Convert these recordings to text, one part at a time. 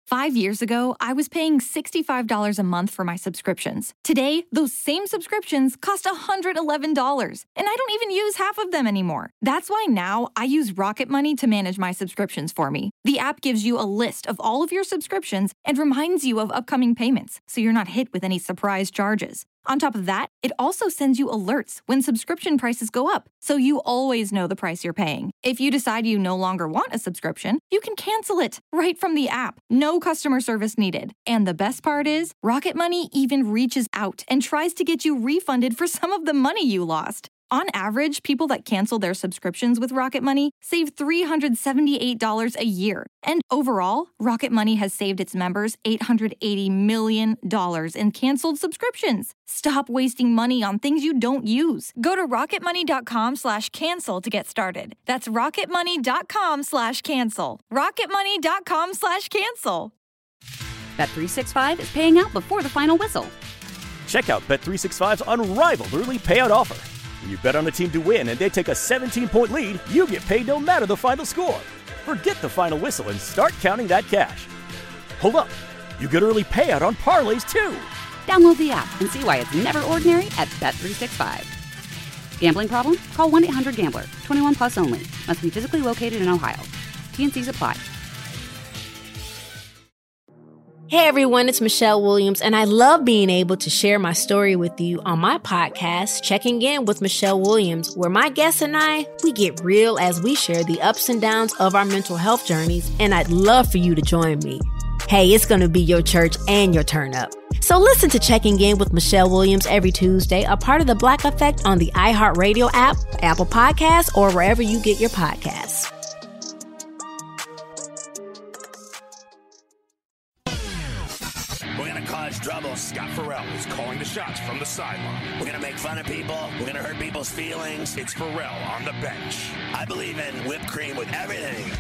5 years ago, I was paying $65 a month for my subscriptions. Today, those same subscriptions cost $111, and I don't even use half of them anymore. That's why now I use Rocket Money to manage my subscriptions for me. The app gives you a list of all of your subscriptions and reminds you of upcoming payments, so you're not hit with any surprise charges. On top of that, it also sends you alerts when subscription prices go up, so you always know the price you're paying. If you decide you no longer want a subscription, you can cancel it right from the app. No customer service needed. And the best part is, Rocket Money even reaches out and tries to get you refunded for some of the money you lost. On average, people that cancel their subscriptions with Rocket Money save $378 a year. And overall, Rocket Money has saved its members $880 million in canceled subscriptions. Stop wasting money on things you don't use. Go to rocketmoney.com/cancel to get started. That's rocketmoney.com/cancel. rocketmoney.com/cancel. Bet365 is paying out before the final whistle. Check out Bet365's unrivaled early payout offer. When you bet on a team to win and they take a 17-point lead, you get paid no matter the final score. Forget the final whistle and start counting that cash. Hold up. You get early payout on parlays, too. Download the app and see why it's never ordinary at Bet365. Gambling problem? Call 1-800-GAMBLER. 21 plus only. Must be physically located in Ohio. T&Cs apply. Hey everyone, it's Michelle Williams, and I love being able to share my story with you on my podcast, Checking In with Michelle Williams, where my guests and I, we get real as we share the ups and downs of our mental health journeys, and I'd love for you to join me. Hey, it's going to be your church and your turn up. So listen to Checking In with Michelle Williams every Tuesday, a part of the Black Effect on the iHeartRadio app, Apple Podcasts, or wherever you get your podcasts. Trouble. Scott Farrell is calling the shots from the sideline. We're going to make fun of people. We're going to hurt people's feelings. It's Farrell on the bench. I believe in whipped cream with everything.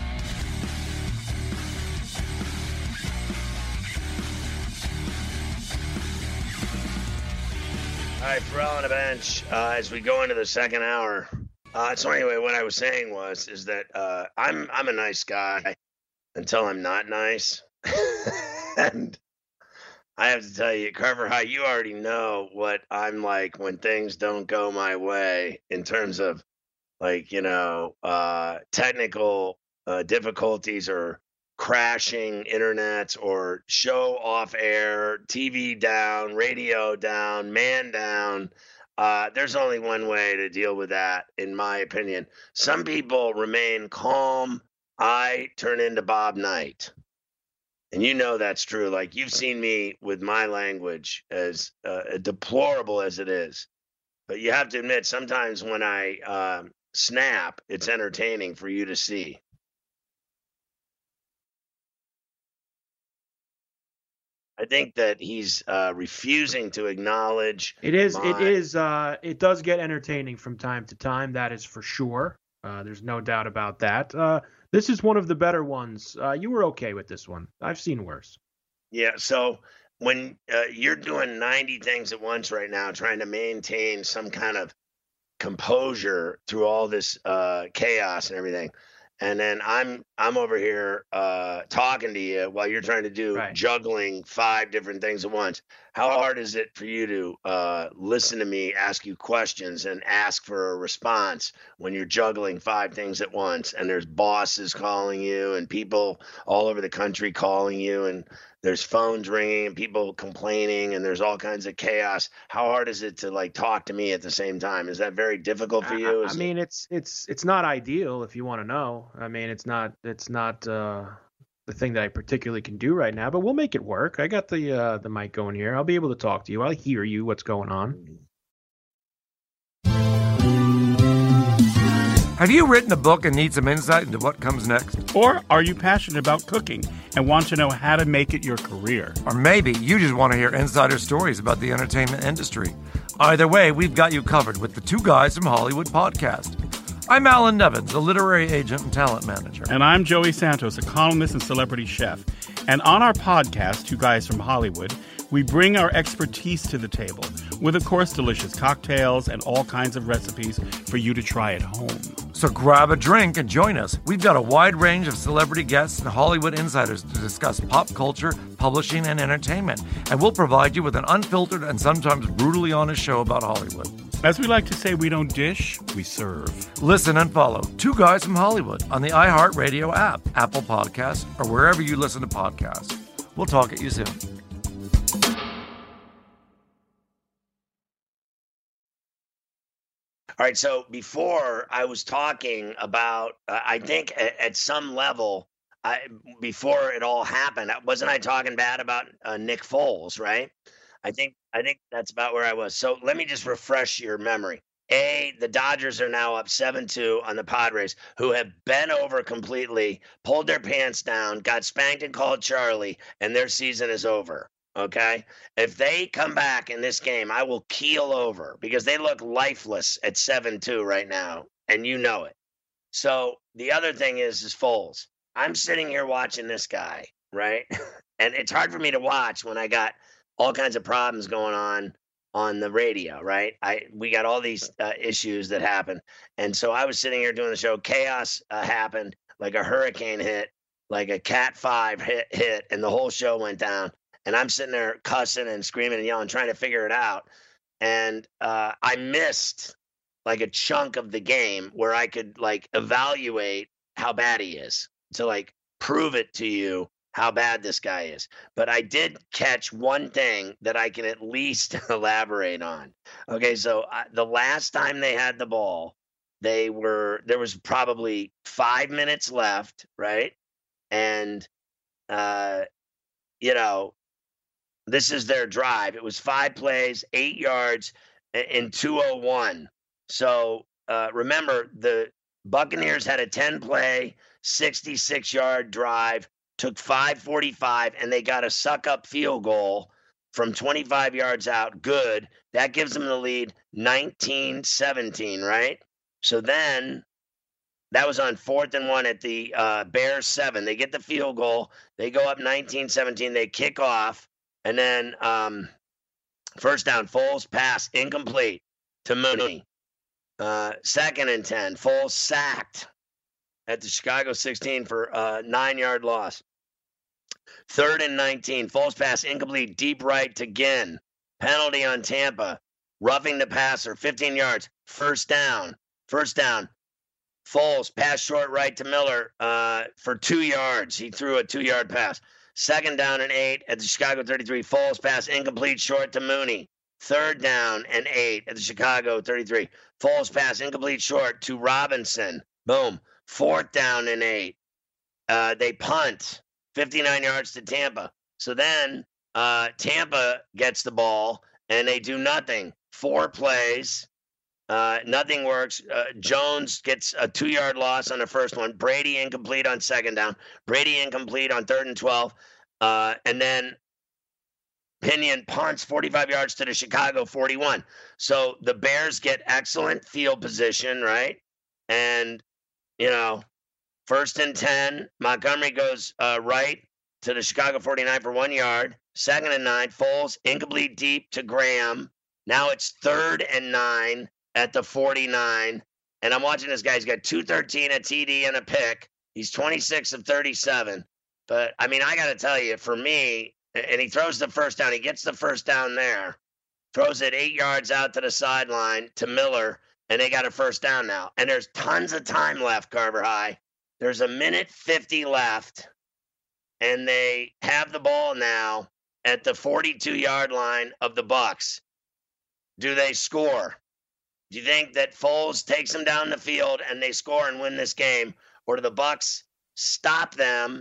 All right, Farrell on the bench. As we go into the second hour. So anyway, what I was saying is that I'm a nice guy until I'm not nice. And I have to tell you, Carver High, you already know what I'm like when things don't go my way in terms of, like, technical difficulties or crashing internets or show off air, TV down, radio down, man down. There's only one way to deal with that, in my opinion. Some people remain calm. I turn into Bob Knight. And you know that's true. Like, you've seen me with my language, as deplorable as it is. But you have to admit, sometimes when I snap, it's entertaining for you to see. I think that he's refusing to acknowledge. It does get entertaining from time to time. That is for sure. There's no doubt about that. This is one of the better ones. You were okay with this one. I've seen worse. Yeah, so when you're doing 90 things at once right now, trying to maintain some kind of composure through all this chaos and everything, and then I'm over here talking to you while you're trying to do juggling 5 different things at once. How hard is it for you to listen to me ask you questions and ask for a response when you're juggling 5 things at once, and there's bosses calling you and people all over the country calling you, and there's phones ringing and people complaining, and there's all kinds of chaos? How hard is it to, like, talk to me at the same time? Is that very difficult for you? I mean, it's not ideal, if you want to know. I mean, it's not the thing that I particularly can do right now, but we'll make it work. I got the mic going here. I'll be able to talk to you. I'll hear you. What's going on? Have you written a book and need some insight into what comes next? Or are you passionate about cooking and want to know how to make it your career? Or maybe you just want to hear insider stories about the entertainment industry. Either way, we've got you covered with the Two Guys from Hollywood podcast. I'm Alan Nevins, a literary agent and talent manager. And I'm Joey Santos, a columnist and celebrity chef. And on our podcast, Two Guys from Hollywood, we bring our expertise to the table with, of course, delicious cocktails and all kinds of recipes for you to try at home. So grab a drink and join us. We've got a wide range of celebrity guests and Hollywood insiders to discuss pop culture, publishing, and entertainment. And we'll provide you with an unfiltered and sometimes brutally honest show about Hollywood. As we like to say, we don't dish, we serve. Listen and follow Two Guys from Hollywood on the iHeartRadio app, Apple Podcasts, or wherever you listen to podcasts. We'll talk at you soon. All right, so before I was talking about, I think at some level, before it all happened, wasn't I talking bad about Nick Foles, right? I think that's about where I was. So let me just refresh your memory. The Dodgers are now up 7-2 on the Padres, who have bent over completely, pulled their pants down, got spanked and called Charlie, and their season is over. Okay, if they come back in this game, I will keel over because they look lifeless at 7-2 right now, and you know it. So the other thing is Foles. I'm sitting here watching this guy, right? And it's hard for me to watch when I got all kinds of problems going on the radio, right? We got all these issues that happen, and so I was sitting here doing the show. Chaos happened, like a hurricane hit, like a Cat 5 hit, and the whole show went down. And I'm sitting there cussing and screaming and yelling, trying to figure it out. And I missed like a chunk of the game where I could like evaluate how bad he is to like prove it to you how bad this guy is. But I did catch one thing that I can at least elaborate on. Okay, so the last time they had the ball, there was probably 5 minutes left, right? And, this is their drive. It was 5 plays, 8 yards, in 2:01. So remember, the Buccaneers had a 10-play, 66-yard drive, took 5:45, and they got a suck-up field goal from 25 yards out. Good. That gives them the lead, 19-17, right? So then that was on 4th and 1 at the Bears 7. They get the field goal. They go up 19-17. They kick off. And then first down, Foles pass incomplete to Mooney. 2nd and 10, Foles sacked at the Chicago 16 for a 9-yard loss. 3rd and 19, Foles pass incomplete deep right to Ginn. Penalty on Tampa. Roughing the passer, 15 yards. First down. Foles pass short right to Miller for 2 yards. He threw a 2-yard pass. 2nd down and 8 at the Chicago 33. Foles pass incomplete short to Mooney. 3rd down and 8 at the Chicago 33. Foles pass incomplete short to Robinson. Boom. 4th down and 8. They punt 59 yards to Tampa. So then Tampa gets the ball and they do nothing. 4 plays. Nothing works. Jones gets a 2-yard loss on the first one. Brady incomplete on 2nd down. Brady incomplete on 3rd and 12. And then Pinion punts 45 yards to the Chicago 41. So the Bears get excellent field position, right? And, 1st and 10, Montgomery goes right to the Chicago 49 for 1 yard. 2nd and 9, Foles incomplete deep to Graham. Now it's 3rd and 9. At the 49, and I'm watching this guy. He's got 213, a TD, and a pick. He's 26 of 37. But, I mean, I got to tell you, for me, and he throws the first down. He gets the first down there, throws it 8 yards out to the sideline to Miller, and they got a first down now. And there's tons of time left, Carver High. There's 1:50 left, and they have the ball now at the 42-yard line of the Bucs. Do they score? Do you think that Foles takes them down the field and they score and win this game, or do the Bucs stop them,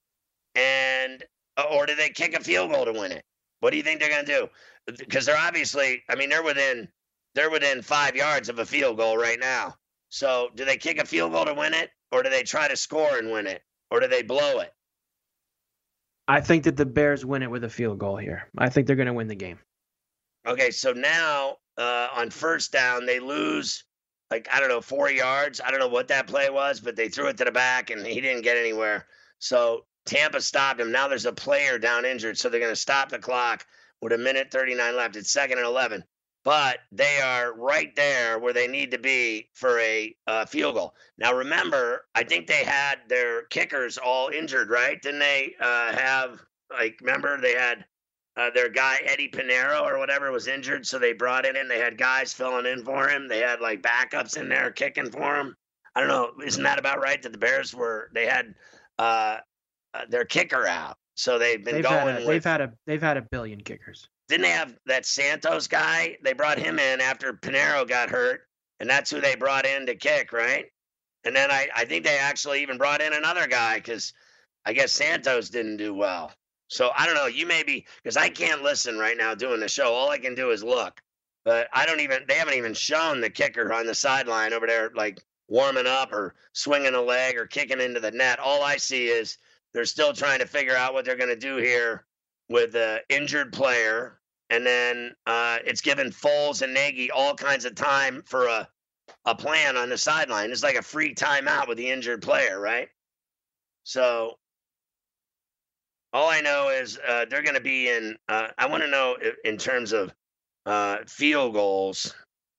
or do they kick a field goal to win it? What do you think they're going to do? Because they're obviously, they're within 5 yards of a field goal right now. So do they kick a field goal to win it, or do they try to score and win it, or do they blow it? I think that the Bears win it with a field goal here. I think they're going to win the game. Okay, so now on first down, they lose, 4 yards. I don't know what that play was, but they threw it to the back, and he didn't get anywhere. So Tampa stopped him. Now there's a player down injured, so they're going to stop the clock with 1:39 left. It's 2nd and 11. but they are right there where they need to be for a field goal. Now, remember, I think they had their kickers all injured, right? Didn't they remember they had their guy, Eddie Pinero or whatever, was injured, so they brought in, they had guys filling in for him. They had, like, backups in there kicking for him. I don't know. Isn't that about right that the Bears they had their kicker out? So they've had a billion kickers. Didn't they have that Santos guy? They brought him in after Pinero got hurt, and that's who they brought in to kick, right? And then I think they actually even brought in another guy because I guess Santos didn't do well. So I don't know. You may be, because I can't listen right now doing the show. All I can do is look. But they haven't even shown the kicker on the sideline over there, like warming up or swinging a leg or kicking into the net. All I see is they're still trying to figure out what they're going to do here with the injured player. And then it's given Foles and Nagy all kinds of time for a plan on the sideline. It's like a free timeout with the injured player, right? So all I know is they're going to be in I want to know in terms of field goals,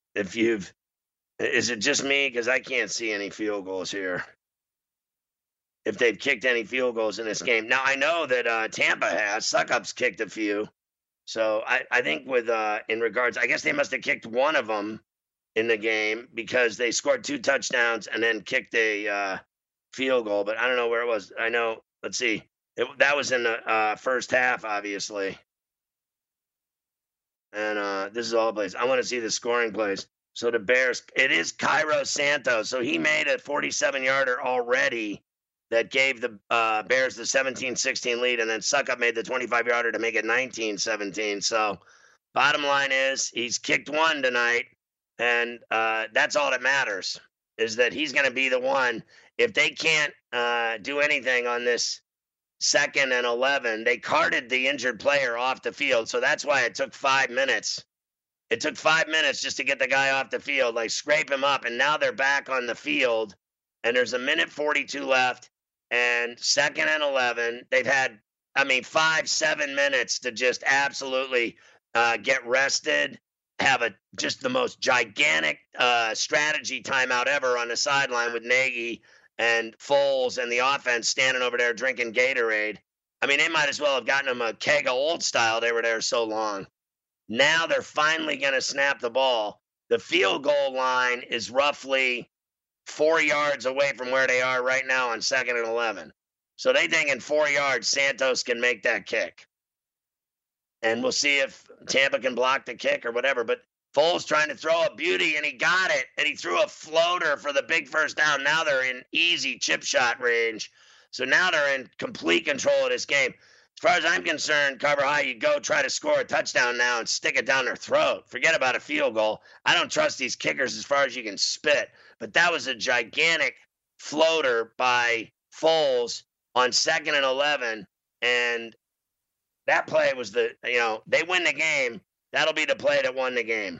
is it just me? Because I can't see any field goals here. If they've kicked any field goals in this game. Now, I know that Tampa has. Suckup's kicked a few. So I think with in regards, I guess they must have kicked one of them in the game because they scored 2 touchdowns and then kicked a field goal. But I don't know where it was. I know, let's see. That was in the first half, obviously. And this is all the plays. I want to see the scoring plays. So the Bears, it is Cairo Santos. So he made a 47-yarder already that gave the Bears the 17-16 lead, and then Suckup made the 25-yarder to make it 19-17. So bottom line is he's kicked one tonight, and that's all that matters, is that he's going to be the one. If they can't do anything on this 2nd and 11, they carted the injured player off the field, so that's why it took 5 minutes. It took 5 minutes just to get the guy off the field, like scrape him up, and now they're back on the field, and there's 1:42 left, and 2nd and 11. They've had, 5-7 minutes to just absolutely get rested, have just the most gigantic strategy timeout ever on the sideline with Nagy and Foles and the offense standing over there drinking Gatorade. They might as well have gotten them a keg of Old Style. They were there so long. Now they're finally going to snap the ball. The field goal line is roughly 4 yards away from where they are right now on 2nd and 11. So they think in 4 yards, Santos can make that kick. And we'll see if Tampa can block the kick or whatever. But Foles trying to throw a beauty, and he got it. And he threw a floater for the big first down. Now they're in easy chip shot range. So now they're in complete control of this game. As far as I'm concerned, Carver High, you go try to score a touchdown now and stick it down their throat. Forget about a field goal. I don't trust these kickers as far as you can spit. But that was a gigantic floater by Foles on 2nd and 11. And that play was they win the game. That'll be the play that won the game.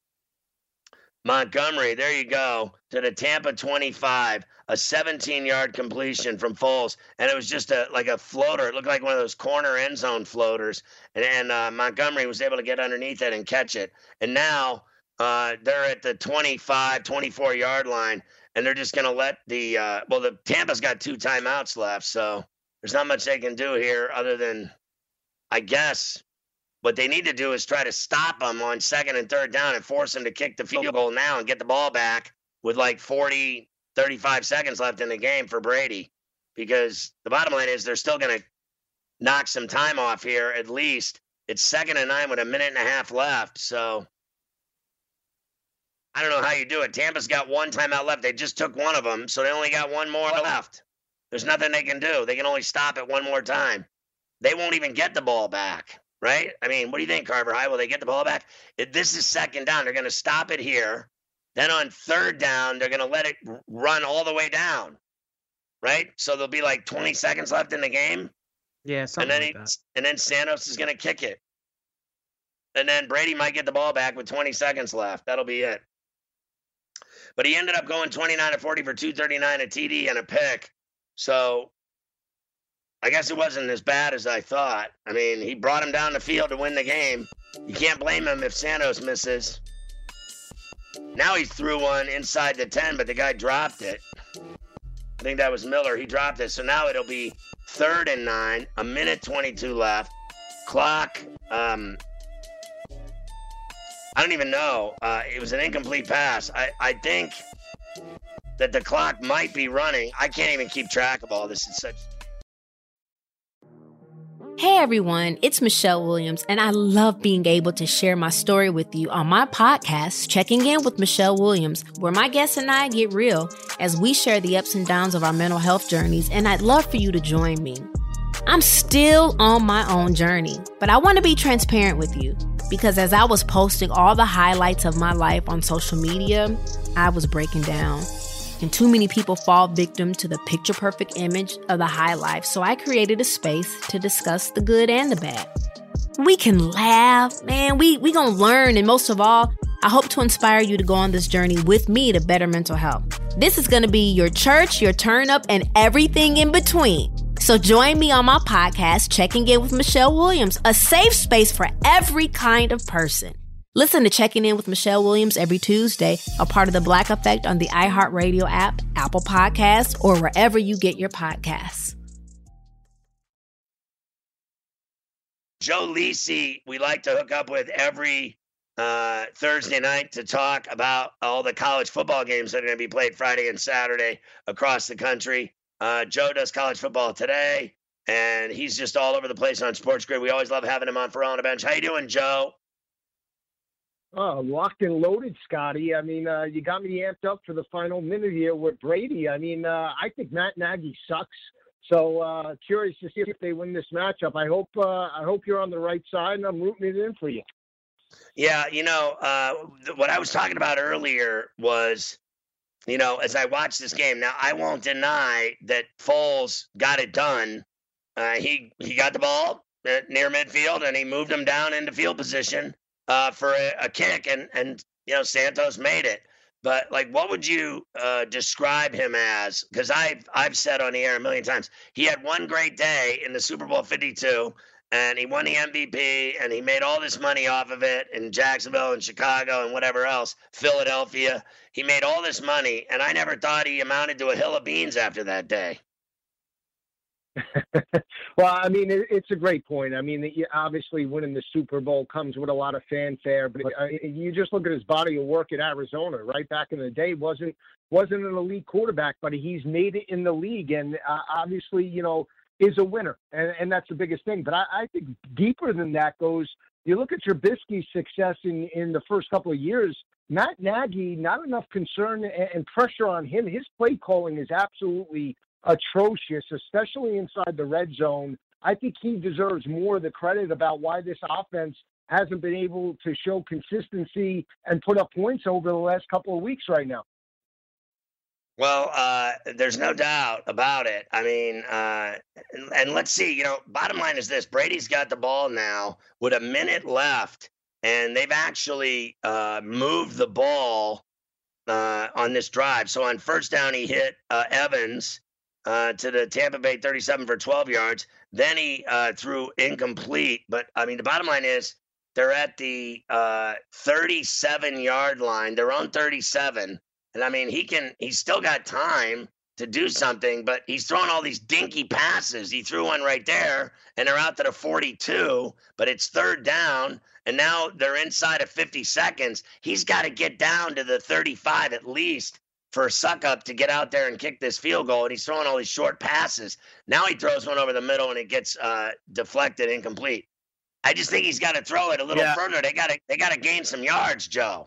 Montgomery, there you go, to the Tampa 25, a 17-yard completion from Foles, and it was just like a floater. It looked like one of those corner end zone floaters, and Montgomery was able to get underneath it and catch it. And now they're at the 25, 24-yard line, and they're just going to let the Tampa's got 2 timeouts left, so there's not much they can do here other than, I guess, what they need to do is try to stop them on 2nd and 3rd down and force them to kick the field goal now and get the ball back with like 40, 35 seconds left in the game for Brady. Because the bottom line is they're still going to knock some time off here at least. It's 2nd and 9 with 1.5 minutes left. So I don't know how you do it. Tampa's got 1 timeout left. They just took one of them, so they only got 1 more left. There's nothing they can do. They can only stop it 1 more time. They won't even get the ball back. Right? What do you think, Carver High? Will they get the ball back? This is 2nd down. They're going to stop it here. Then on 3rd down, they're going to let it run all the way down. Right? So there'll be like 20 seconds left in the game. Yeah, something like that. And then Santos is going to kick it. And then Brady might get the ball back with 20 seconds left. That'll be it. But he ended up going 29 of 40 for 239, a TD and a pick. So I guess it wasn't as bad as I thought. I mean, he brought him down the field to win the game. You can't blame him if Santos misses. Now he threw one inside the 10, but the guy dropped it. I think that was Miller. He dropped it. So now it'll be 3rd and 9, a minute 22 left. Clock, I don't even know. It was an incomplete pass. I think that the clock might be running. I can't even keep track of all this. It's such... Hey everyone, it's Michelle Williams, and I love being able to share my story with you on my podcast, Checking In with Michelle Williams, where my guests and I get real as we share the ups and downs of our mental health journeys, and I'd love for you to join me. I'm still on my own journey, but I want to be transparent with you because as I was posting all the highlights of my life on social media, I was breaking down. And too many people fall victim to the picture-perfect image of the high life, so I created a space to discuss the good and the bad. We can laugh, man, we gonna learn, and most of all, I hope to inspire you to go on this journey with me to better mental health. This is gonna be your church, your turn-up, and everything in between. So join me on my podcast, Checking In with Michelle Williams, a safe space for every kind of person. Listen to Checking In with Michelle Williams every Tuesday, a part of the Black Effect on the iHeartRadio app, Apple Podcasts, or wherever you get your podcasts. Joe Lisi, we like to hook up with every Thursday night to talk about all the college football games that are going to be played Friday and Saturday across the country. Joe does College Football Today, and he's just all over the place on Sports Grid. We always love having him on Ferrall on the Bench. How you doing, Joe? Oh, locked and loaded, Scotty. I mean, you got me amped up for the final minute here with Brady. I mean, I think Matt Nagy sucks. So curious to see if they win this matchup. I hope you're on the right side, and I'm rooting it in for you. Yeah, what I was talking about earlier was, as I watched this game. Now, I won't deny that Foles got it done. He got the ball near midfield, and he moved him down into field position for a kick, and Santos made it. But what would you describe him as? Because I've said on the air a million times, he had one great day in the Super Bowl 52, and he won the MVP, and he made all this money off of it in Jacksonville and Chicago and whatever else, Philadelphia. He made all this money, and I never thought he amounted to a hill of beans after that day. Well, I mean, it's a great point. I mean, obviously winning the Super Bowl comes with a lot of fanfare, but you just look at his body of work at Arizona, right? Back in the day, wasn't an elite quarterback, but he's made it in the league, and obviously, is a winner, and that's the biggest thing. But I think deeper than that goes, you look at Trubisky's success in the first couple of years, Matt Nagy, not enough concern and pressure on him. His play calling is absolutely atrocious, especially inside the red zone. I think he deserves more of the credit about why this offense hasn't been able to show consistency and put up points over the last couple of weeks right now. Well, there's no doubt about it. I mean, and let's see, bottom line is this. Brady's got the ball now with a minute left, and they've actually moved the ball on this drive. So on first down, he hit Evans to the Tampa Bay 37 for 12 yards. Then he threw incomplete. But, I mean, the bottom line is they're at the 37-yard line. They're on 37. And, I mean, he's still got time to do something, but he's throwing all these dinky passes. He threw one right there, and they're out to the 42, but it's third down, and now they're inside of 50 seconds. He's got to get down to the 35 at least for Suckup to get out there and kick this field goal, and he's throwing all these short passes. Now he throws one over the middle, and it gets deflected, incomplete. I just think he's got to throw it a little further. They got to gain some yards, Joe.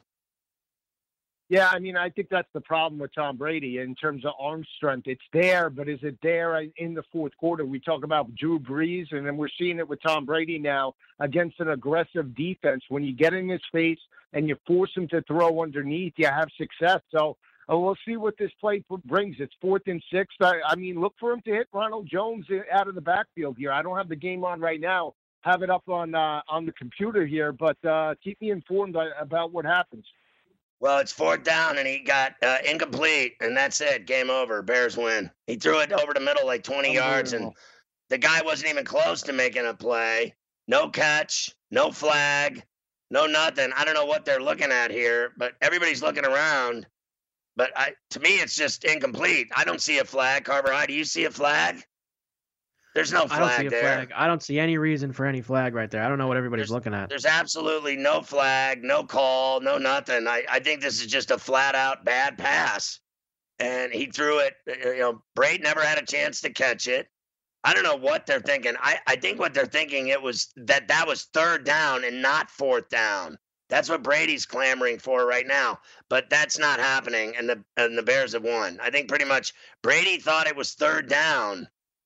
Yeah, I mean, I think that's the problem with Tom Brady in terms of arm strength. It's there, but is it there in the fourth quarter? We talk about Drew Brees, and then we're seeing it with Tom Brady now against an aggressive defense. When you get in his face and you force him to throw underneath, you have success. So we'll see what this play brings. It's 4th and 6. I mean, look for him to hit Ronald Jones out of the backfield here. I don't have the game on right now. Have it up on the computer here, but keep me informed about what happens. Well, it's 4th down, and he got incomplete, and that's it. Game over. Bears win. He threw it over the middle like 20 yards, and The guy wasn't even close to making a play. No catch, no flag, no nothing. I don't know what they're looking at here, but everybody's looking around. But to me, it's just incomplete. I don't see a flag. Carver High, do you see a flag? There's no flag there. I don't see a flag. I don't see any reason for any flag right there. I don't know what everybody's looking at. There's absolutely no flag, no call, no nothing. I think this is just a flat-out bad pass. And he threw it. Braid never had a chance to catch it. I don't know what they're thinking. I think what they're thinking it was that was third down and not fourth down. That's what Brady's clamoring for right now. But that's not happening, and the Bears have won. I think pretty much Brady thought it was third down.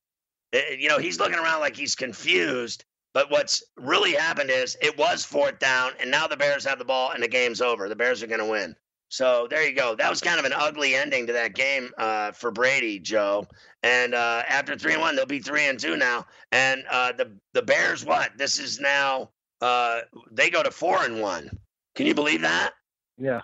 He's looking around like he's confused, but what's really happened is it was fourth down, and now the Bears have the ball, and the game's over. The Bears are going to win. So there you go. That was kind of an ugly ending to that game for Brady, Joe. And after 3-1, they'll be 3-2 now. And the Bears, this is now they go to 4-1. Can you believe that? Yeah.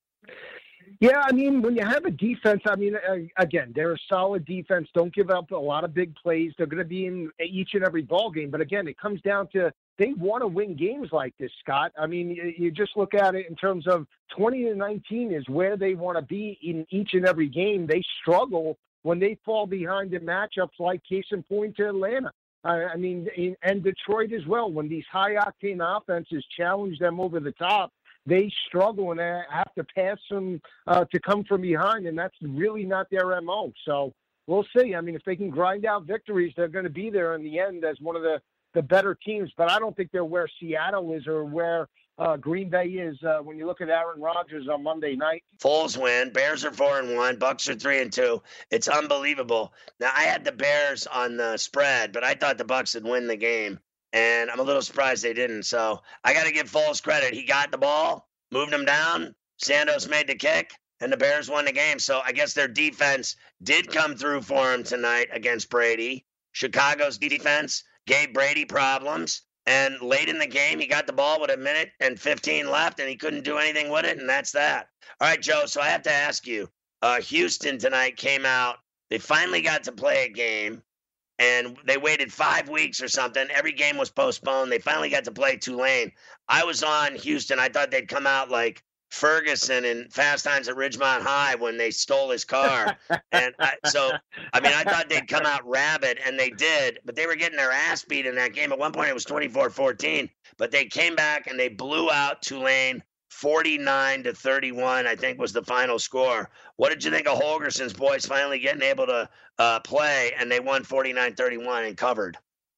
Yeah, I mean, when you have a defense, again, they're a solid defense. Don't give up a lot of big plays. They're going to be in each and every ball game. But again, it comes down to they want to win games like this, Scott. I mean, you just look at it in terms of 20-19 is where they want to be in each and every game. They struggle when they fall behind in matchups like case in point to Atlanta. And Detroit as well. When these high-octane offenses challenge them over the top, they struggle and have to pass them to come from behind, and that's really not their MO. So we'll see. I mean, if they can grind out victories, they're going to be there in the end as one of the better teams. But I don't think they're where Seattle is or where Green Bay is when you look at Aaron Rodgers on Monday night. Foles win. Bears are 4-1. Bucks are 3-2. It's unbelievable. Now, I had the Bears on the spread, but I thought the Bucks would win the game. And I'm a little surprised they didn't. So I got to give Foles credit. He got the ball, moved him down. Sandos made the kick, and the Bears won the game. So I guess their defense did come through for him tonight against Brady. Chicago's defense gave Brady problems. And late in the game, he got the ball with 1:15 left, and he couldn't do anything with it, and that's that. All right, Joe, so I have to ask you, Houston tonight came out. They finally got to play a game. And they waited 5 weeks or something. Every game was postponed. They finally got to play Tulane. I was on Houston. I thought they'd come out like Ferguson in Fast Times at Ridgemont High when they stole his car. And I thought they'd come out rabid, and they did. But they were getting their ass beat in that game. At one point, it was 24-14. But they came back, and they blew out Tulane 49-31, I think was the final score. What did you think of Holgerson's boys finally getting able to play, and they won 49-31 and covered?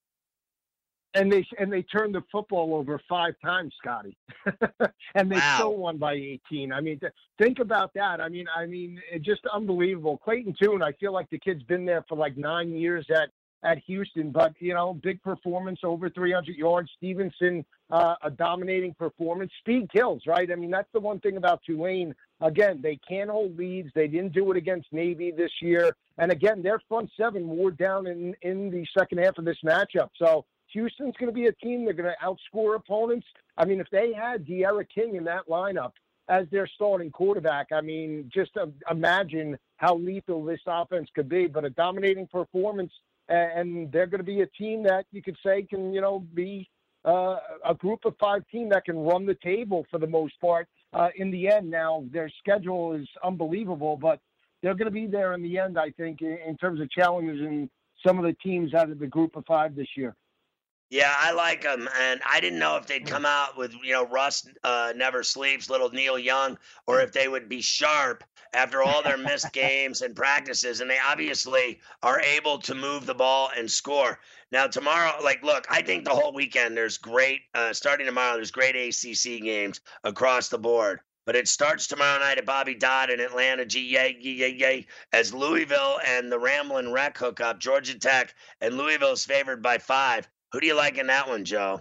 And they turned the football over 5 times, Scotty, and they still won by 18. I mean, think about that. I mean, it's just unbelievable. Clayton Tune, I feel like the kid's been there for like 9 years at Houston, but big performance, over 300 yards. Stevenson, a dominating performance. Speed kills, right? I mean, that's the one thing about Tulane. Again, they can't hold leads. They didn't do it against Navy this year, and again, their front seven wore down in the second half of this matchup. So Houston's going to be a team. They're going to outscore opponents. I mean, if they had De'Ara King in that lineup as their starting quarterback, I mean, just imagine how lethal this offense could be. But a dominating performance, and they're going to be a team that you could say can, be a group of 5 team that can run the table for the most part in the end. Now, their schedule is unbelievable, but they're going to be there in the end, I think, in terms of challenges and some of the teams out of the group of 5 this year. Yeah, I like them, and I didn't know if they'd come out with, Russ never sleeps, little Neil Young, or if they would be sharp after all their missed games and practices, and they obviously are able to move the ball and score. Now, tomorrow, look, I think the whole weekend there's great, starting tomorrow, there's great ACC games across the board. But it starts tomorrow night at Bobby Dodd in Atlanta, as Louisville and the Ramblin' Wreck hook up. Georgia Tech and Louisville's favored by 5. Who do you like in that one, Joe?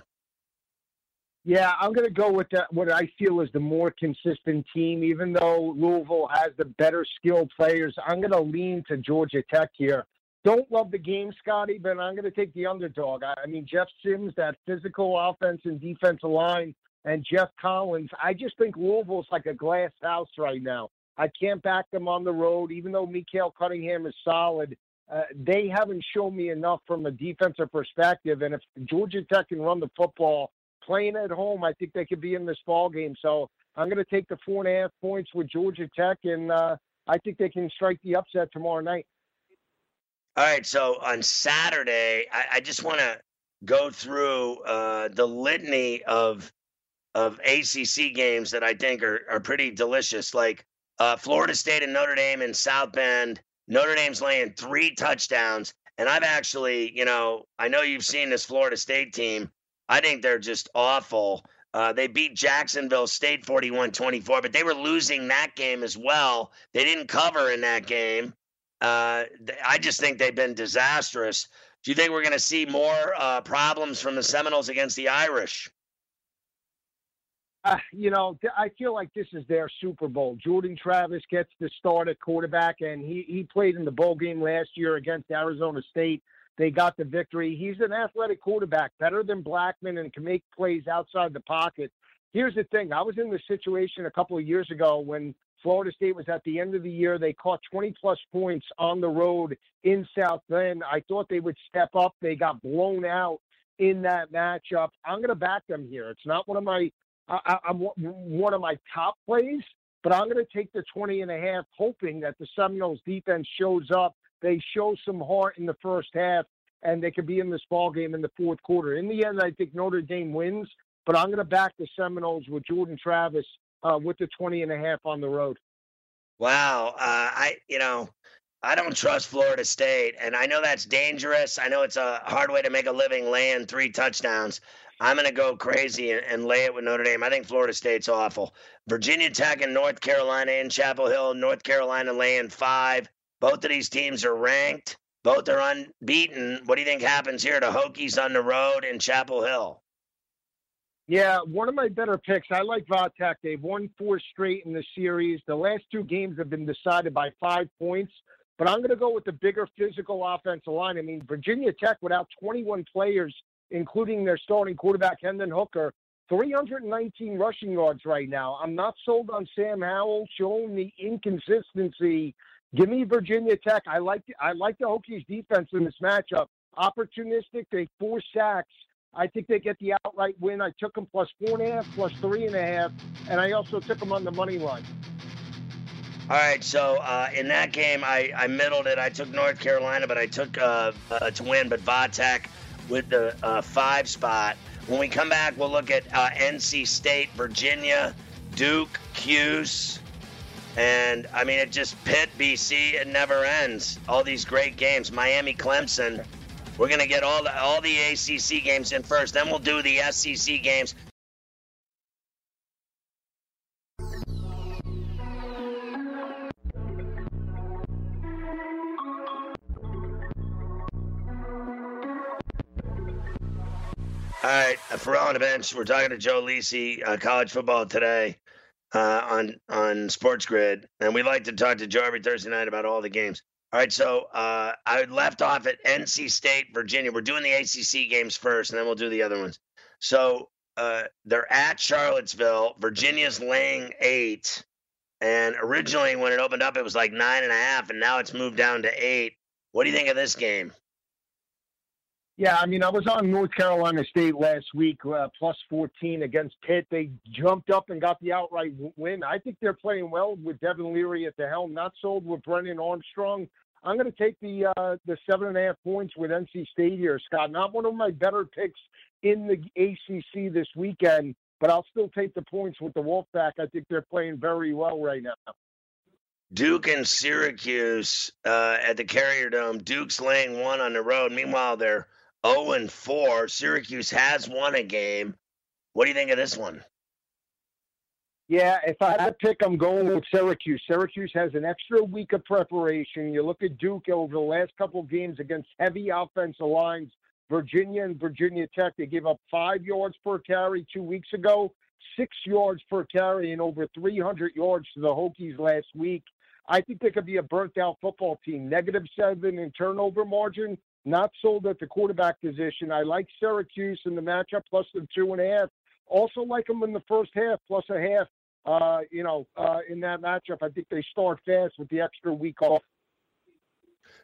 Yeah, I'm going to go with what I feel is the more consistent team. Even though Louisville has the better skilled players, I'm going to lean to Georgia Tech here. Don't love the game, Scotty, but I'm going to take the underdog. I mean, Jeff Sims, that physical offense and defensive line, and Jeff Collins. I just think Louisville's like a glass house right now. I can't back them on the road, even though Mikael Cunningham is solid. they haven't shown me enough from a defensive perspective. And if Georgia Tech can run the football playing at home, I think they could be in this ball game. So I'm going to take the 4.5 points with Georgia Tech, and I think they can strike the upset tomorrow night. All right, so on Saturday, I just want to go through the litany of ACC games that I think are pretty delicious, like Florida State and Notre Dame in South Bend. Notre Dame's laying 3 touchdowns, and I've actually, I know you've seen this Florida State team. I think they're just awful. They beat Jacksonville State 41-24, but they were losing that game as well. They didn't cover in that game. I just think they've been disastrous. Do you think we're going to see more problems from the Seminoles against the Irish? I feel like this is their Super Bowl. Jordan Travis gets the start at quarterback, and he played in the bowl game last year against Arizona State. They got the victory. He's an athletic quarterback, better than Blackman, and can make plays outside the pocket. Here's the thing. I was in this situation a couple of years ago when Florida State was at the end of the year. They caught 20-plus points on the road in South Bend. I thought they would step up. They got blown out in that matchup. I'm going to back them here. It's not one of my top plays, but I'm going to take the 20.5, hoping that the Seminoles defense shows up. They show some heart in the first half, and they could be in this ball game in the fourth quarter. In the end, I think Notre Dame wins, but I'm going to back the Seminoles with Jordan Travis with the 20.5 on the road. Wow. I don't trust Florida State, and I know that's dangerous. I know it's a hard way to make a living laying 3 touchdowns. I'm going to go crazy and lay it with Notre Dame. I think Florida State's awful. Virginia Tech and North Carolina in Chapel Hill. North Carolina laying 5. Both of these teams are ranked. Both are unbeaten. What do you think happens here to Hokies on the road in Chapel Hill? Yeah, one of my better picks. I like Vatech. They've won 4 straight in the series. The last 2 games have been decided by 5 points. But I'm going to go with the bigger physical offensive line. I mean, Virginia Tech, without 21 players, including their starting quarterback, Hendon Hooker, 319 rushing yards right now. I'm not sold on Sam Howell, showing the inconsistency. Give me Virginia Tech. I like the Hokies defense in this matchup. Opportunistic. They 4 sacks. I think they get the outright win. I took them plus 4.5, plus 3.5, and I also took them on the money line. All right, so in that game, I middled it. I took North Carolina, but I took to win, but Vatech with the 5 spot. When we come back, we'll look at NC State, Virginia, Duke, Cuse, and I mean, it just Pitt, BC, it never ends. All these great games, Miami, Clemson. We're gonna get all the ACC games in first, then we'll do the SEC games. All right, Ferrall on the bench. We're talking to Joe Lisi, college football today on Sports Grid, and we like to talk to Joe every Thursday night about all the games. All right, so I left off at NC State, Virginia. We're doing the ACC games first, and then we'll do the other ones. So they're at Charlottesville. Virginia's laying 8, and originally when it opened up, it was like 9.5, and now it's moved down to 8. What do you think of this game? Yeah, I mean, I was on North Carolina State last week, plus 14 against Pitt. They jumped up and got the outright win. I think they're playing well with Devin Leary at the helm. Not sold with Brennan Armstrong. I'm going to take the 7.5 points with NC State here, Scott. Not one of my better picks in the ACC this weekend, but I'll still take the points with the Wolfpack. I think they're playing very well right now. Duke and Syracuse at the Carrier Dome. Duke's laying 1 on the road. Meanwhile, they're 0-4. Syracuse has won a game. What do you think of this one? Yeah, if I had to pick, I'm going with Syracuse. Syracuse has an extra week of preparation. You look at Duke over the last couple of games against heavy offensive lines. Virginia and Virginia Tech, they gave up 5 yards per carry 2 weeks ago, 6 yards per carry, and over 300 yards to the Hokies last week. I think they could be a burnt-out football team. -7 in turnover margin. Not sold at the quarterback position. I like Syracuse in the matchup, plus the 2.5. Also like them in the first half, plus a half. In that matchup, I think they start fast with the extra week off.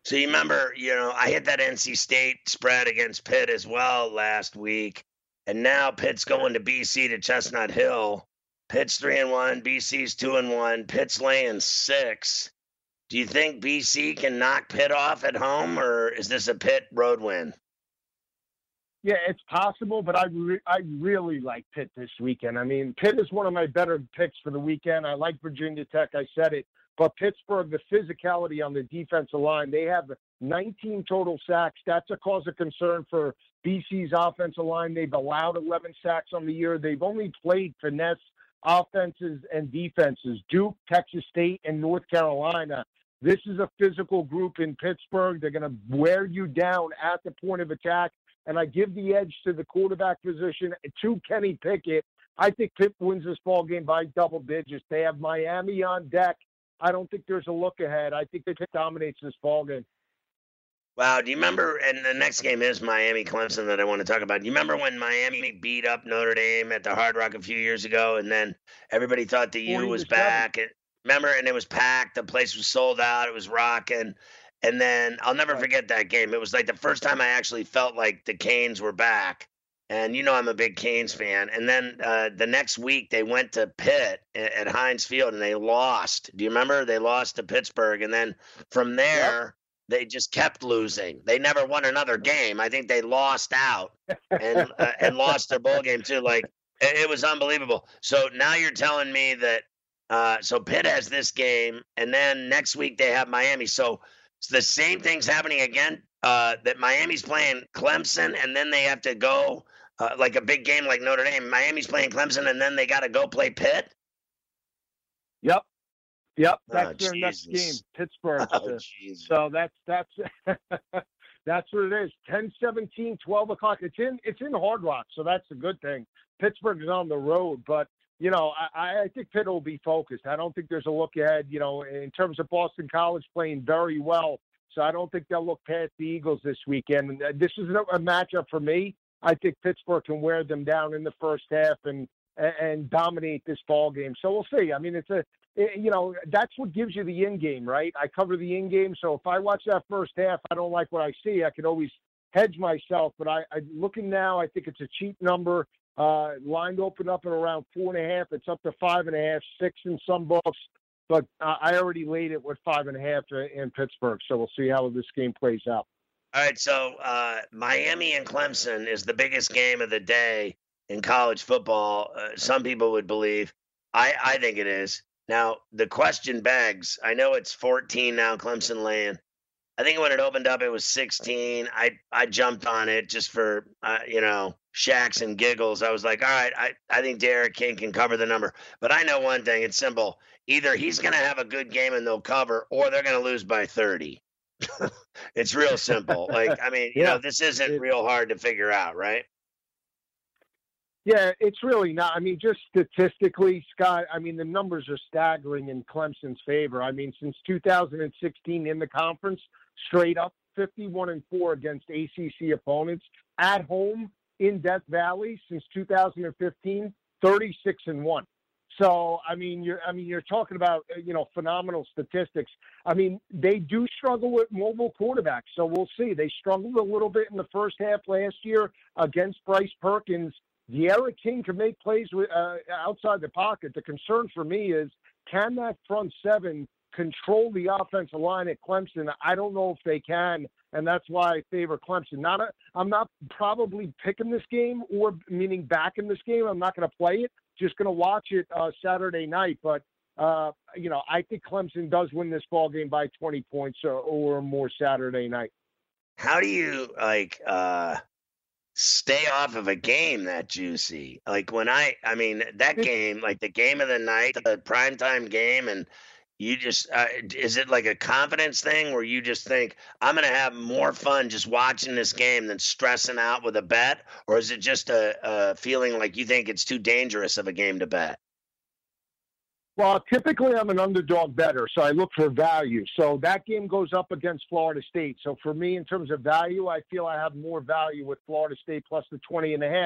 So you remember, I hit that NC State spread against Pitt as well last week, and now Pitt's going to BC to Chestnut Hill. Pitt's 3-1, BC's 2-1, Pitt's laying 6. Do you think BC can knock Pitt off at home, or is this a Pitt road win? Yeah, it's possible, but I really like Pitt this weekend. I mean, Pitt is one of my better picks for the weekend. I like Virginia Tech. I said it. But Pittsburgh, the physicality on the defensive line, they have 19 total sacks. That's a cause of concern for BC's offensive line. They've allowed 11 sacks on the year. They've only played finesse offenses and defenses, Duke, Texas State, and North Carolina. This is a physical group in Pittsburgh. They're going to wear you down at the point of attack. And I give the edge to the quarterback position to Kenny Pickett. I think Pitt wins this ball game by double digits. They have Miami on deck. I don't think there's a look ahead. I think Pitt dominates this ball game. Wow, do you remember, and the next game is Miami-Clemson that I want to talk about. Do you remember when Miami beat up Notre Dame at the Hard Rock a few years ago, and then everybody thought the U was back? Remember, and it was packed. The place was sold out. It was rocking. And then I'll never forget that game. It was like the first time I actually felt like the Canes were back. And I'm a big Canes fan. And then the next week they went to Pitt at Heinz Field and they lost. Do you remember? They lost to Pittsburgh. And then from there, they just kept losing. They never won another game. I think they lost out and lost their bowl game too. Like, it was unbelievable. So now you're telling me that so Pitt has this game, and then next week they have Miami. So the same thing's happening again, that Miami's playing Clemson, and then they have to go like a big game like Notre Dame. Miami's playing Clemson, and then they got to go play Pitt? Yep. That's their next game, Pittsburgh. So that's that's what it is. 10-17, 12 o'clock. It's in Hard Rock, so that's a good thing. Pittsburgh is on the road, but I think Pitt will be focused. I don't think there's a look ahead, in terms of Boston College playing very well. So I don't think they'll look past the Eagles this weekend. And this is a matchup for me. I think Pittsburgh can wear them down in the first half and dominate this ball game. So we'll see. I mean, that's what gives you the in game, right? I cover the in game. So if I watch that first half, I don't like what I see, I can always hedge myself. But I looking now, I think it's a cheap number. Line open up at around 4.5. It's up to 5.5, 6 in some books. But I already laid it with 5.5 in Pittsburgh. So we'll see how this game plays out. All right. So Miami and Clemson is the biggest game of the day in college football. Some people would believe. I think it is. Now, the question begs, I know it's 14 now, Clemson laying. I think when it opened up, it was 16. I jumped on it just for, shacks and giggles. I was like, all right, I think Derek King can cover the number. But I know one thing. It's simple. Either he's going to have a good game and they'll cover, or they're going to lose by 30. It's real simple. This isn't real hard to figure out, right? Yeah, it's really not. I mean, just statistically, Scott, the numbers are staggering in Clemson's favor. Since 2016 in the conference, straight up 51-4 against ACC opponents. At home in Death Valley since 2015, 36-1. So, you're talking about, phenomenal statistics. They do struggle with mobile quarterbacks, so we'll see. They struggled a little bit in the first half last year against Bryce Perkins. Derek King can make plays outside the pocket. The concern for me is, can that front seven control the offensive line at Clemson? I don't know if they can, and that's why I favor Clemson. I'm not probably picking this game, or meaning backing this game. I'm not going to play it. Just going to watch it Saturday night. But I think Clemson does win this ball game by 20 points or more Saturday night. How do you stay off of a game that juicy? Like when that game, like the game of the night, the primetime game, and you just is it like a confidence thing where you just think, I'm going to have more fun just watching this game than stressing out with a bet? Or is it just a feeling like you think it's too dangerous of a game to bet? Well, typically I'm an underdog bettor, so I look for value. So that game goes up against Florida State. So for me, in terms of value, I feel I have more value with Florida State plus the 20.5.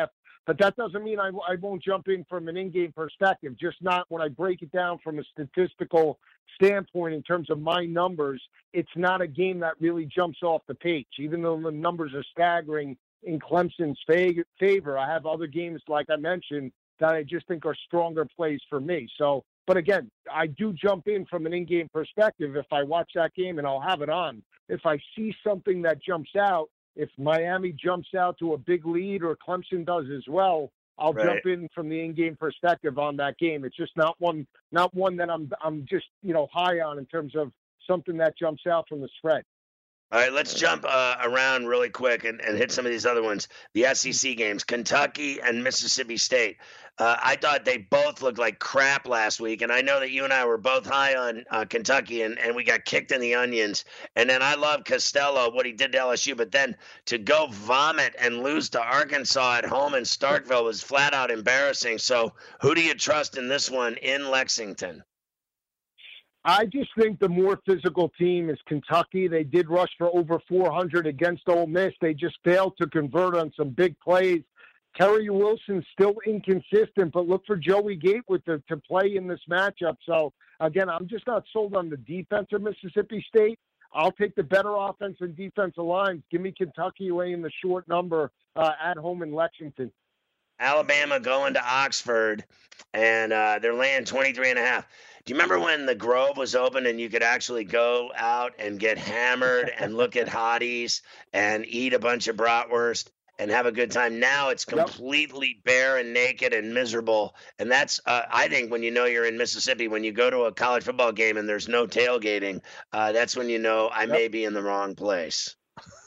But that doesn't mean I won't jump in from an in-game perspective, just not when I break it down from a statistical standpoint in terms of my numbers. It's not a game that really jumps off the page. Even though the numbers are staggering in Clemson's favor, I have other games, like I mentioned, that I just think are stronger plays for me. So, but again, I do jump in from an in-game perspective if I watch that game, and I'll have it on. If I see something that jumps out, if Miami jumps out to a big lead or Clemson does as well, I'll jump in from the in-game perspective on that game. It's just not one that I'm just, high on in terms of something that jumps out from the spread. All right, let's jump around really quick and hit some of these other ones. The SEC games, Kentucky and Mississippi State. I thought they both looked like crap last week, and I know that you and I were both high on Kentucky, and we got kicked in the onions. And then I love Costello, what he did to LSU, but then to go vomit and lose to Arkansas at home in Starkville was flat out embarrassing. So who do you trust in this one in Lexington? I just think the more physical team is Kentucky. They did rush for over 400 against Ole Miss. They just failed to convert on some big plays. Terry Wilson's still inconsistent, but look for Joey Gatewood to play in this matchup. So, again, I'm just not sold on the defense of Mississippi State. I'll take the better offense and defensive lines. Give me Kentucky laying the short number at home in Lexington. Alabama going to Oxford, and they're laying 23.5. Do you remember when the Grove was open and you could actually go out and get hammered and look at hotties and eat a bunch of bratwurst and have a good time? Now it's completely bare and naked and miserable. And that's, I think, when you know you're in Mississippi, when you go to a college football game and there's no tailgating, that's when you know I may be in the wrong place.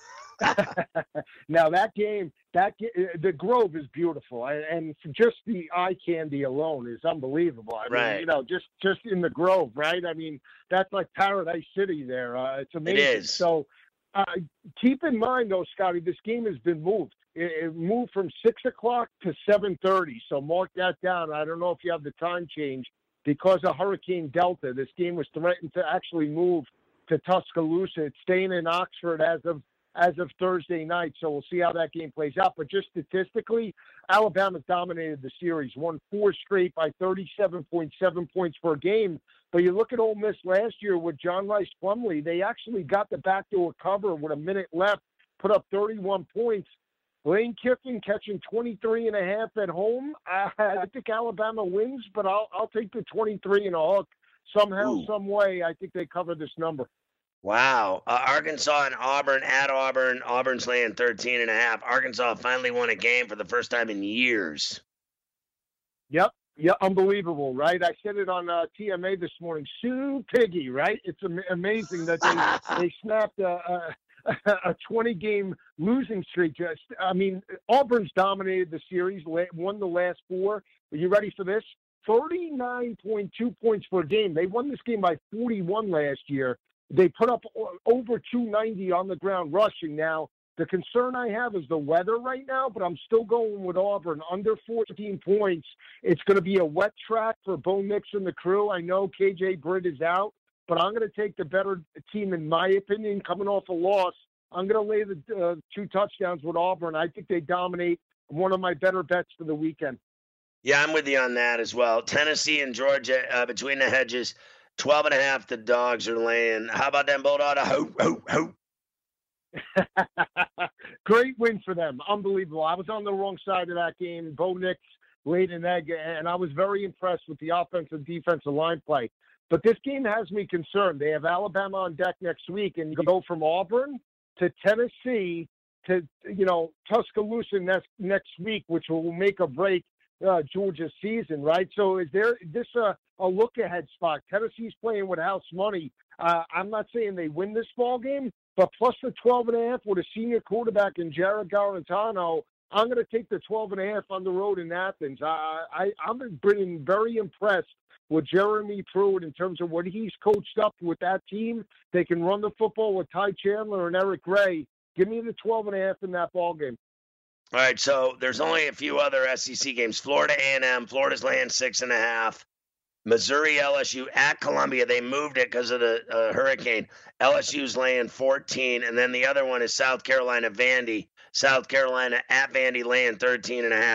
Now the Grove is beautiful, and just the eye candy alone is unbelievable. I mean, just in the Grove, right? I mean, that's like Paradise City there. It's amazing. It is. So keep in mind, though, Scotty, this game has been moved. It moved from 6 o'clock to 7:30. So mark that down. I don't know if you have the time change because of Hurricane Delta. This game was threatened to actually move to Tuscaloosa. It's staying in Oxford as of Thursday night, so we'll see how that game plays out. But just statistically, Alabama's dominated the series, won 4 straight by 37.7 points per game. But you look at Ole Miss last year with John Rice Plumlee, they actually got the backdoor cover with a minute left, put up 31 points. Lane Kiffin catching 23.5 at home. I think Alabama wins, but I'll take the 23 and a hook. Somehow, some way, I think they cover this number. Wow. Arkansas and Auburn at Auburn. Auburn's laying 13.5. Arkansas finally won a game for the first time in years. Yep. Yeah, unbelievable, right? I said it on TMA this morning. Sue Piggy, right? It's amazing that they snapped a 20-game losing streak. I mean, Auburn's dominated the series, won the last 4. Are you ready for this? 39.2 points per game. They won this game by 41 last year. They put up over 290 on the ground rushing. Now, the concern I have is the weather right now, but I'm still going with Auburn. Under 14 points. It's going to be a wet track for Bo Nix and the crew. I know KJ Britt is out, but I'm going to take the better team, in my opinion, coming off a loss. I'm going to lay the 2 touchdowns with Auburn. I think they dominate. One of my better bets for the weekend. Yeah, I'm with you on that as well. Tennessee and Georgia between the hedges. 12.5 the dogs are laying. How about them Bulldogs? Ho, ho, ho. Great win for them. Unbelievable. I was on the wrong side of that game. Bo Nix laid an egg, and I was very impressed with the offensive defensive line play. But this game has me concerned. They have Alabama on deck next week, and you go from Auburn to Tennessee to, Tuscaloosa next week, which will make or break Georgia's season, right? So is this a look-ahead spot? Tennessee's playing with house money. I'm not saying they win this ball game, but plus the 12.5 with a senior quarterback in Jared Garantano, I'm going to take the 12.5 on the road in Athens. I'm being very impressed with Jeremy Pruitt in terms of what he's coached up with that team. They can run the football with Ty Chandler and Eric Gray. Give me the 12.5 in that ball game. All right, so there's only a few other SEC games. Florida A&M, Florida's laying 6.5. Missouri, LSU at Columbia. They moved it because of the hurricane. LSU's laying 14, and then the other one is South Carolina, Vandy. South Carolina at Vandy laying 13.5.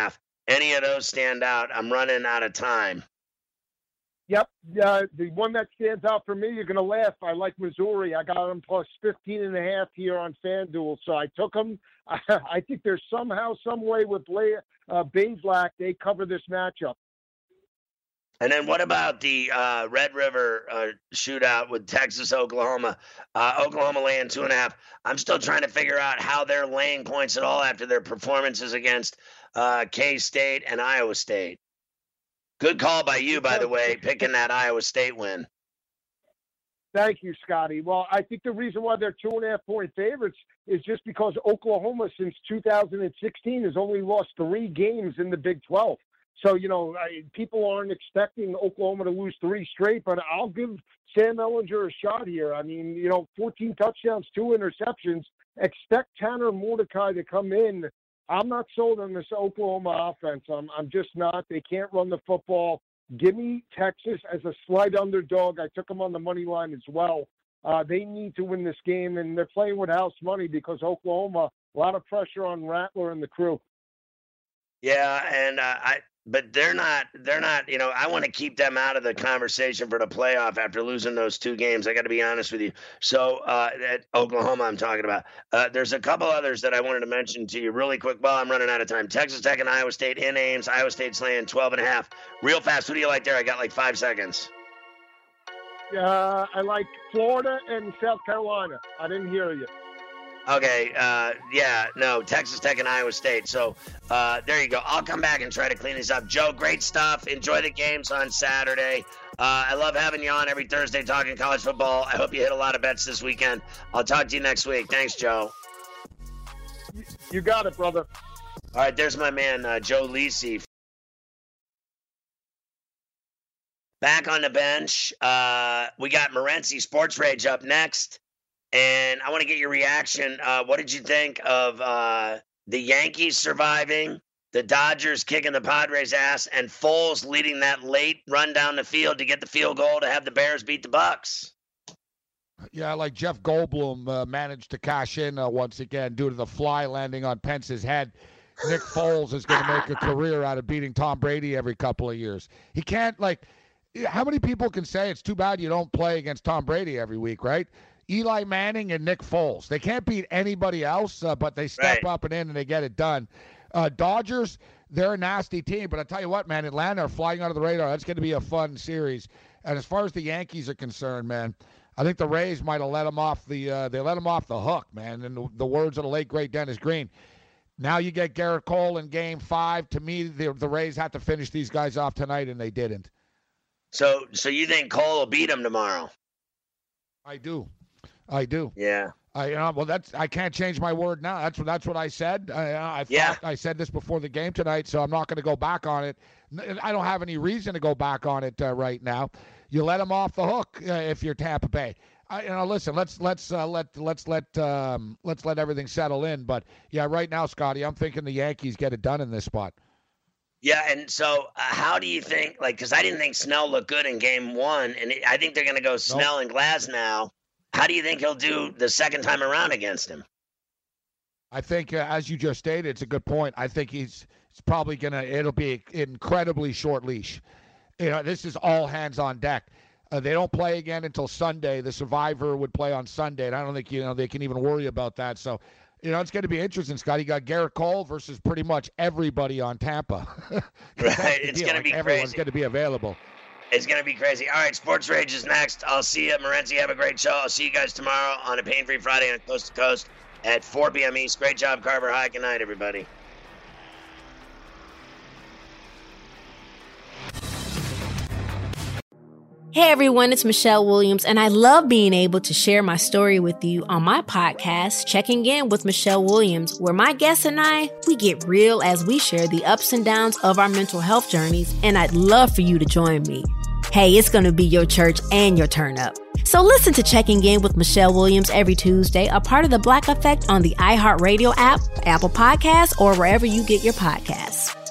any of those stand out? I'm running out of time. Yep. The one that stands out for me, you're going to laugh. I like Missouri. I got them plus 15.5 here on FanDuel. So I took them. I think there's somehow, some way with Bazelak, they cover this matchup. And then what about the Red River shootout with Texas, Oklahoma? Oklahoma laying 2.5. I'm still trying to figure out how they're laying points at all after their performances against K-State and Iowa State. Good call by you, by the way, picking that Iowa State win. Thank you, Scotty. Well, I think the reason why they're 2.5-point favorites is just because Oklahoma, since 2016, has only lost 3 games in the Big 12. So, people aren't expecting Oklahoma to lose 3 straight, but I'll give Sam Ehlinger a shot here. I mean, 14 touchdowns, 2 interceptions. Expect Tanner Mordecai to come in. I'm not sold on this Oklahoma offense. I'm just not. They can't run the football. Give me Texas as a slight underdog. I took them on the money line as well. They need to win this game, and they're playing with house money because Oklahoma, a lot of pressure on Rattler and the crew. Yeah, and but they're not, I want to keep them out of the conversation for the playoff after losing those 2 games. I got to be honest with you. So at Oklahoma, I'm talking about. There's a couple others that I wanted to mention to you really quick. Well, I'm running out of time. Texas Tech and Iowa State in Ames. Iowa State's laying 12.5. Real fast. Who do you like there? I got like 5 seconds. I like Florida and South Carolina. I didn't hear you. Okay, Texas Tech and Iowa State. So there you go. I'll come back and try to clean these up. Joe, great stuff. Enjoy the games on Saturday. I love having you on every Thursday talking college football. I hope you hit a lot of bets this weekend. I'll talk to you next week. Thanks, Joe. You got it, brother. All right, there's my man, Joe Lisi. Back on the bench. We got Morency Sports Rage up next. And I want to get your reaction. What did you think of the Yankees surviving, the Dodgers kicking the Padres' ass, and Foles leading that late run down the field to get the field goal to have the Bears beat the Bucks? Yeah, like Jeff Goldblum managed to cash in once again due to the fly landing on Pence's head. Nick Foles is going to make a career out of beating Tom Brady every couple of years. He can't, how many people can say it's too bad you don't play against Tom Brady every week, right? Eli Manning and Nick Foles. They can't beat anybody else, but they step up and in and they get it done. Dodgers, they're a nasty team, but I tell you what, man, Atlanta are flying under the radar. That's going to be a fun series. And as far as the Yankees are concerned, man, I think the Rays might have let them off the hook, man. In the words of the late great Dennis Green. Now you get Garrett Cole in Game 5. To me, the Rays have to finish these guys off tonight, and they didn't. So you think Cole will beat them tomorrow? I do. Yeah. I can't change my word now. That's what I said. I thought I said this before the game tonight, so I'm not going to go back on it. I don't have any reason to go back on it right now. You let them off the hook if you're Tampa Bay. Listen. Let's let everything settle in. But yeah, right now, Scotty, I'm thinking the Yankees get it done in this spot. Yeah, and so how do you think? Because I didn't think Snell looked good in Game 1, and I think they're going to go Snell and Glasnow. How do you think he'll do the second time around against him? I think, as you just stated, it's a good point. I think it's probably it'll be an incredibly short leash. This is all hands on deck. They don't play again until Sunday. The survivor would play on Sunday, and I don't think, they can even worry about that. So, it's going to be interesting, Scott. You got Garrett Cole versus pretty much everybody on Tampa. Right. It's going to be crazy. Everyone's going to be available. It's going to be crazy. All right, Sports Rage is next. I'll see you, Morency. Have a great show. I'll see you guys tomorrow on a Pain-Free Friday on Coast to Coast at 4 p.m. East. Great job, Carver High. Good night, everybody. Hey everyone, it's Michelle Williams, and I love being able to share my story with you on my podcast, Checking In with Michelle Williams, where my guests and I, we get real as we share the ups and downs of our mental health journeys, and I'd love for you to join me. Hey, it's going to be your church and your turn up. So listen to Checking In with Michelle Williams every Tuesday, a part of the Black Effect on the iHeartRadio app, Apple Podcasts, or wherever you get your podcasts.